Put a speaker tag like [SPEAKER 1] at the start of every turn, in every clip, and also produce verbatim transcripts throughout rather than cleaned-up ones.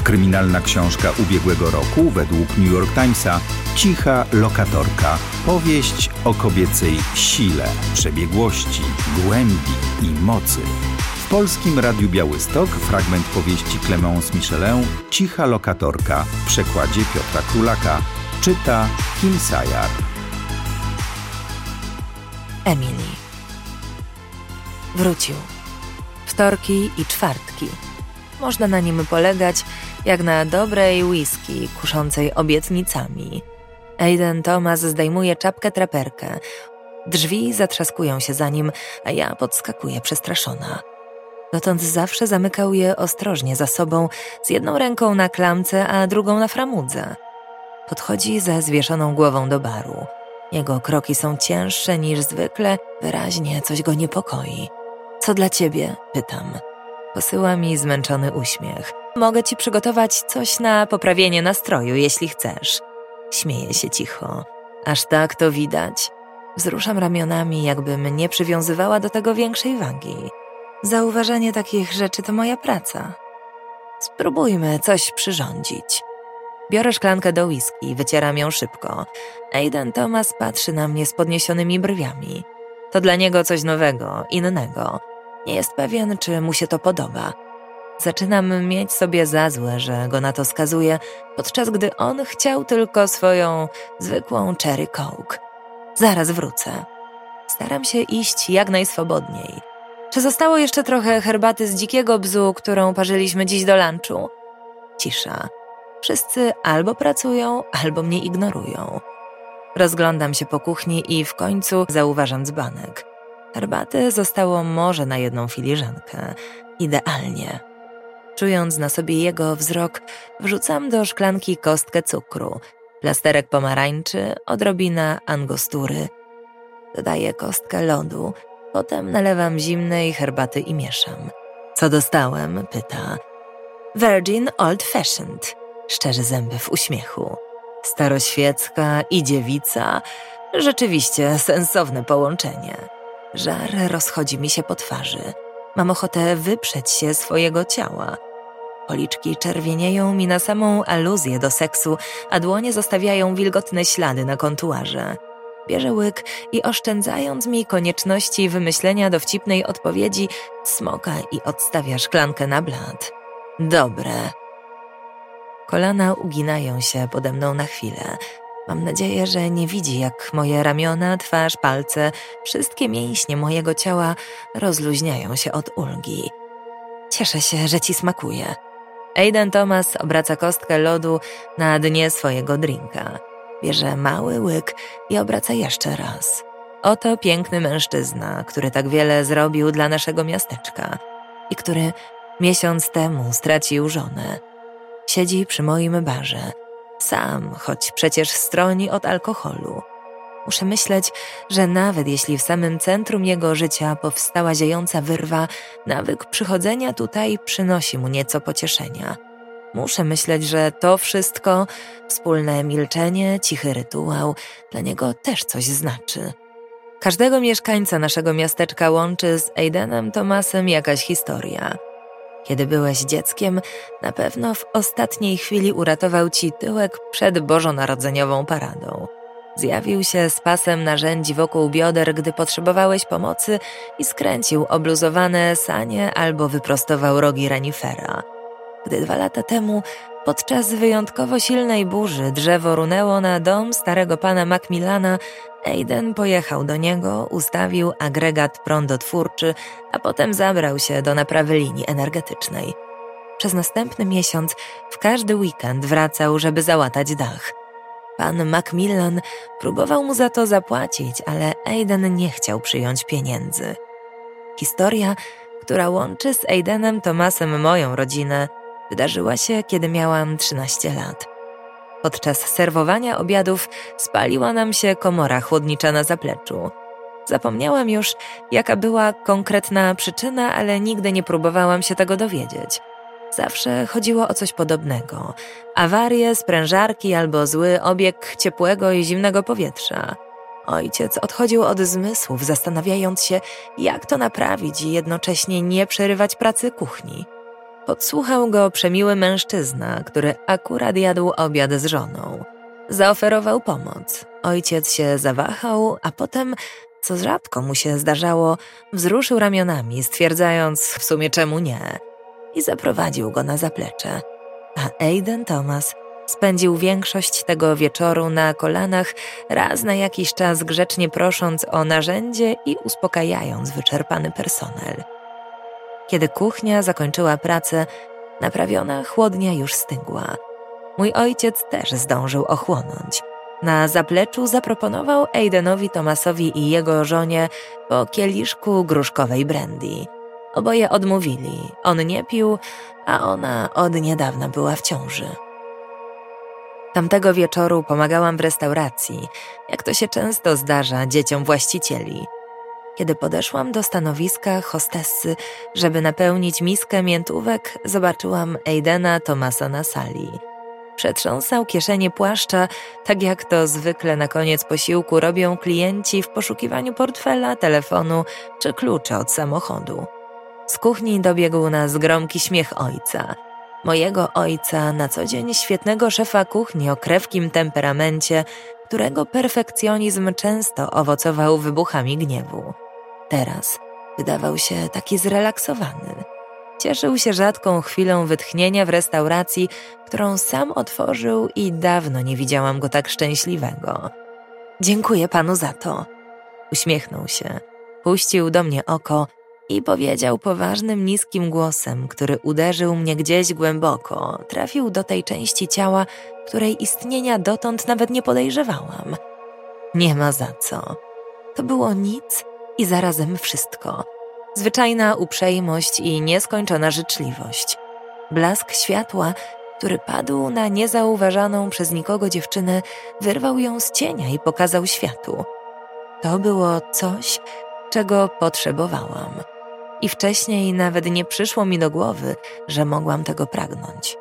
[SPEAKER 1] Kryminalna książka ubiegłego roku według New York Timesa Cicha lokatorka. Powieść o kobiecej sile, przebiegłości, głębi i mocy. W Polskim Radiu Białystok fragment powieści Clémence Michelet Cicha lokatorka w przekładzie Piotra Królaka. Czyta Kim Sayar.
[SPEAKER 2] Emily. Wrócił. Wtorki i czwartki. Można na nim polegać jak na dobrej whisky kuszącej obietnicami. Aiden Thomas zdejmuje czapkę traperkę. Drzwi zatrzaskują się za nim, a ja podskakuję przestraszona. Dotąd zawsze zamykał je ostrożnie za sobą, z jedną ręką na klamce, a drugą na framudze. Podchodzi ze zwieszoną głową do baru. Jego kroki są cięższe niż zwykle, wyraźnie coś go niepokoi. Co dla ciebie? Pytam. Posyła mi zmęczony uśmiech. Mogę ci przygotować coś na poprawienie nastroju, jeśli chcesz. Śmieje się cicho. Aż tak to widać. Wzruszam ramionami, jakbym nie przywiązywała do tego większej wagi. Zauważanie takich rzeczy to moja praca. Spróbujmy coś przyrządzić. Biorę szklankę do whisky, wycieram ją szybko. Aiden Thomas patrzy na mnie z podniesionymi brwiami. To dla niego coś nowego, innego. Nie jest pewien, czy mu się to podoba. Zaczynam mieć sobie za złe, że go na to skazuje, podczas gdy on chciał tylko swoją zwykłą cherry coke. Zaraz wrócę. Staram się iść jak najswobodniej. Czy zostało jeszcze trochę herbaty z dzikiego bzu, którą parzyliśmy dziś do lunchu? Cisza. Wszyscy albo pracują, albo mnie ignorują. Rozglądam się po kuchni i w końcu zauważam dzbanek. Herbaty zostało może na jedną filiżankę. Idealnie. Czując na sobie jego wzrok, wrzucam do szklanki kostkę cukru, plasterek pomarańczy, odrobina angostury. Dodaję kostkę lodu, potem nalewam zimnej herbaty i mieszam. Co dostałem? Pyta. Virgin Old Fashioned. Szczerzy zęby w uśmiechu. Staroświecka i dziewica. Rzeczywiście sensowne połączenie. Żar rozchodzi mi się po twarzy. Mam ochotę wyprzeć się swojego ciała. Policzki czerwienieją mi na samą aluzję do seksu, a dłonie zostawiają wilgotne ślady na kontuarze. Bierze łyk i oszczędzając mi konieczności wymyślenia dowcipnej odpowiedzi, smoka i odstawia szklankę na blat. Dobre. Kolana uginają się pode mną na chwilę. Mam nadzieję, że nie widzi, jak moje ramiona, twarz, palce, wszystkie mięśnie mojego ciała rozluźniają się od ulgi. Cieszę się, że ci smakuje. Aiden Thomas obraca kostkę lodu na dnie swojego drinka. Bierze mały łyk i obraca jeszcze raz. Oto piękny mężczyzna, który tak wiele zrobił dla naszego miasteczka i który miesiąc temu stracił żonę. Siedzi przy moim barze. Sam, choć przecież stroni od alkoholu. Muszę myśleć, że nawet jeśli w samym centrum jego życia powstała ziejąca wyrwa, nawyk przychodzenia tutaj przynosi mu nieco pocieszenia. Muszę myśleć, że to wszystko, wspólne milczenie, cichy rytuał, dla niego też coś znaczy. Każdego mieszkańca naszego miasteczka łączy z Aidenem Thomasem jakaś historia. Kiedy byłeś dzieckiem, na pewno w ostatniej chwili uratował ci tyłek przed bożonarodzeniową paradą. Zjawił się z pasem narzędzi wokół bioder, gdy potrzebowałeś pomocy i skręcił obluzowane sanie albo wyprostował rogi renifera. Gdy dwa lata temu, podczas wyjątkowo silnej burzy, drzewo runęło na dom starego pana Macmillana, Aiden pojechał do niego, ustawił agregat prądotwórczy, a potem zabrał się do naprawy linii energetycznej. Przez następny miesiąc w każdy weekend wracał, żeby załatać dach. Pan Macmillan próbował mu za to zapłacić, ale Aiden nie chciał przyjąć pieniędzy. Historia, która łączy z Aidenem Thomasem moją rodzinę, wydarzyła się, kiedy miałam trzynaście lat. Podczas serwowania obiadów spaliła nam się komora chłodnicza na zapleczu. Zapomniałam już, jaka była konkretna przyczyna, ale nigdy nie próbowałam się tego dowiedzieć. Zawsze chodziło o coś podobnego. Awarię, sprężarki albo zły obieg ciepłego i zimnego powietrza. Ojciec odchodził od zmysłów, zastanawiając się, jak to naprawić i jednocześnie nie przerywać pracy kuchni. Podsłuchał go przemiły mężczyzna, który akurat jadł obiad z żoną. Zaoferował pomoc. Ojciec się zawahał, a potem, co rzadko mu się zdarzało, wzruszył ramionami, stwierdzając w sumie czemu nie, i zaprowadził go na zaplecze. A Aiden Thomas spędził większość tego wieczoru na kolanach, raz na jakiś czas grzecznie prosząc o narzędzie i uspokajając wyczerpany personel. Kiedy kuchnia zakończyła pracę, naprawiona chłodnia już stygła. Mój ojciec też zdążył ochłonąć. Na zapleczu zaproponował Aidenowi Thomasowi i jego żonie po kieliszku gruszkowej brandy. Oboje odmówili. On nie pił, a ona od niedawna była w ciąży. Tamtego wieczoru pomagałam w restauracji, jak to się często zdarza dzieciom właścicieli. Kiedy podeszłam do stanowiska hostessy, żeby napełnić miskę miętówek, zobaczyłam Aidena Thomasa na sali. Przetrząsał kieszenie płaszcza, tak jak to zwykle na koniec posiłku robią klienci w poszukiwaniu portfela, telefonu czy klucza od samochodu. Z kuchni dobiegł nas gromki śmiech ojca. Mojego ojca, na co dzień świetnego szefa kuchni o krewkim temperamencie, którego perfekcjonizm często owocował wybuchami gniewu. Teraz wydawał się taki zrelaksowany. Cieszył się rzadką chwilą wytchnienia w restauracji, którą sam otworzył i dawno nie widziałam go tak szczęśliwego. Dziękuję panu za to. Uśmiechnął się, puścił do mnie oko i powiedział poważnym, niskim głosem, który uderzył mnie gdzieś głęboko, trafił do tej części ciała, której istnienia dotąd nawet nie podejrzewałam. Nie ma za co. To było nic i zarazem wszystko. Zwyczajna uprzejmość i nieskończona życzliwość. Blask światła, który padł na niezauważaną przez nikogo dziewczynę, wyrwał ją z cienia i pokazał światu. To było coś, czego potrzebowałam. I wcześniej nawet nie przyszło mi do głowy, że mogłam tego pragnąć.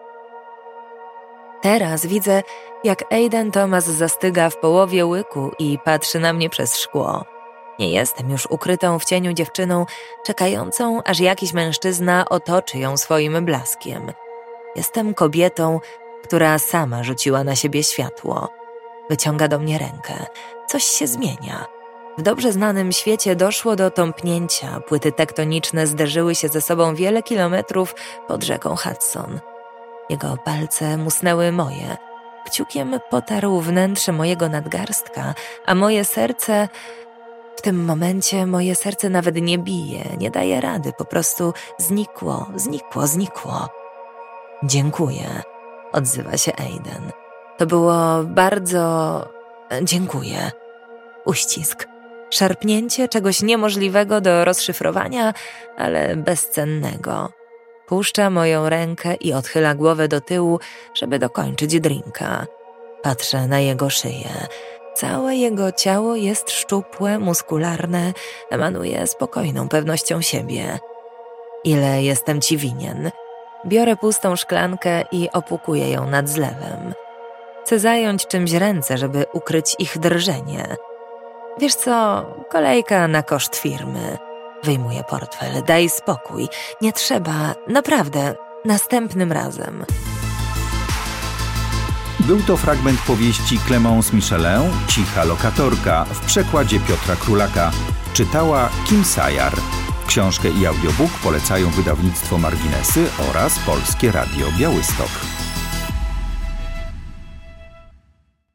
[SPEAKER 2] Teraz widzę, jak Aiden Thomas zastyga w połowie łyku i patrzy na mnie przez szkło. Nie jestem już ukrytą w cieniu dziewczyną, czekającą, aż jakiś mężczyzna otoczy ją swoim blaskiem. Jestem kobietą, która sama rzuciła na siebie światło. Wyciąga do mnie rękę. Coś się zmienia. W dobrze znanym świecie doszło do tąpnięcia. Płyty tektoniczne zderzyły się ze sobą wiele kilometrów pod rzeką Hudson. Jego palce musnęły moje. Kciukiem potarł wnętrze mojego nadgarstka, a moje serce... W tym momencie moje serce nawet nie bije, nie daje rady, po prostu znikło, znikło, znikło. Dziękuję, odzywa się Aiden. To było bardzo... Dziękuję. Uścisk. Szarpnięcie czegoś niemożliwego do rozszyfrowania, ale bezcennego. Puszcza moją rękę i odchyla głowę do tyłu, żeby dokończyć drinka. Patrzę na jego szyję. Całe jego ciało jest szczupłe, muskularne, emanuje spokojną pewnością siebie. Ile jestem ci winien? Biorę pustą szklankę i opłukuję ją nad zlewem. Chcę zająć czymś ręce, żeby ukryć ich drżenie. Wiesz co, kolejka na koszt firmy. Wyjmuję portfel, daj spokój. Nie trzeba, naprawdę, następnym razem.
[SPEAKER 1] Był to fragment powieści Clémence Michelet, Cicha lokatorka, w przekładzie Piotra Królaka. Czytała Kim Sajar. Książkę i audiobook polecają wydawnictwo Marginesy oraz Polskie Radio Białystok.